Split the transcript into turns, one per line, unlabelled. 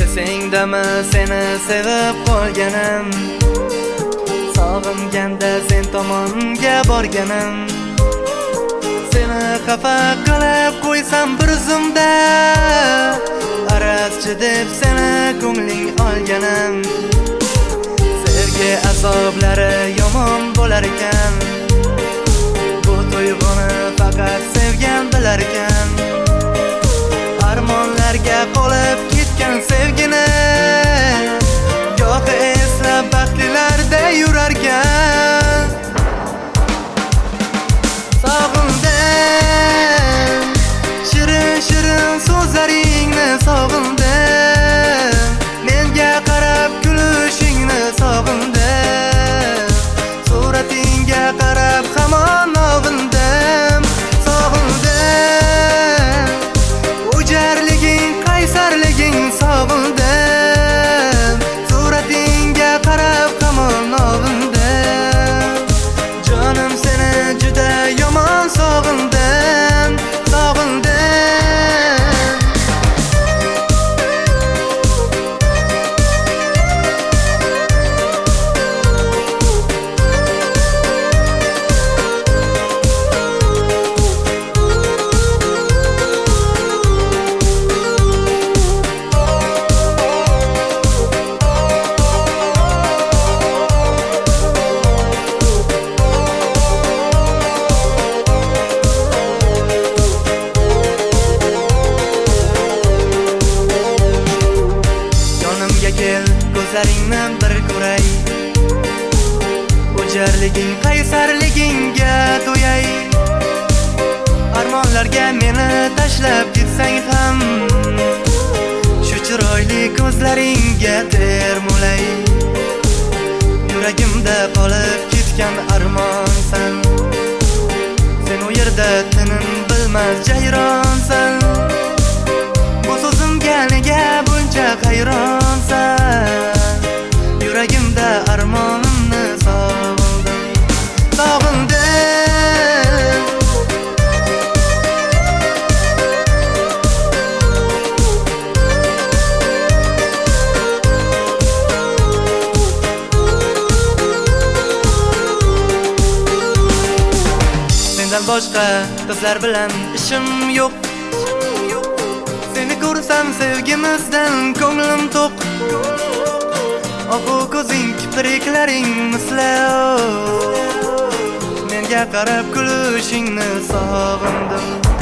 Esingdami seni sevib qolganim, sog'inganda sen tomonga borganim. Seni xafa qilib qo'ysam bir zumda, arazchi deb seni ko'ngling olganim. Sevgi azoblari yomon bo'lar ekan, bu tuyg'uni faqat sevgan bilar ekan. Armonlarga qolib ketgan sevgini gohi eslab baxtlilarda yurarkan. Sog'indim shirin shirin so'zlaringni, sog'indim menga qarab kulishingni, sog'indim suratingga qarab hamon ovindim. Sog'indim o'jarliging, qaysarliging, sog'indim suratingga qarab hamon ovindim. Jonim seni juda yomon sog'indim, sog'indim. Kel ko'zlaringni bir ko'ray, o'jarliging, qaysarligingga to'yay. Armonlarga meni tashlab ketsang ham, shu chiroyli ko'zlaringga termulay. Yuragimda qolib ketgan armonsan, sen u yerda tinim bilmas jayronsan. Bu so'zimga nega buncha hayronsan? Yuragimda armonimni sog'indim, sog'indim. Sendan boshqa qizlar bilan ishim yo'q. Seni ko'rsam sevgimizdan ko'nglim to'q. Ohu ko'zing, kipriklaring misli menga qarab kulishingni sog'indim.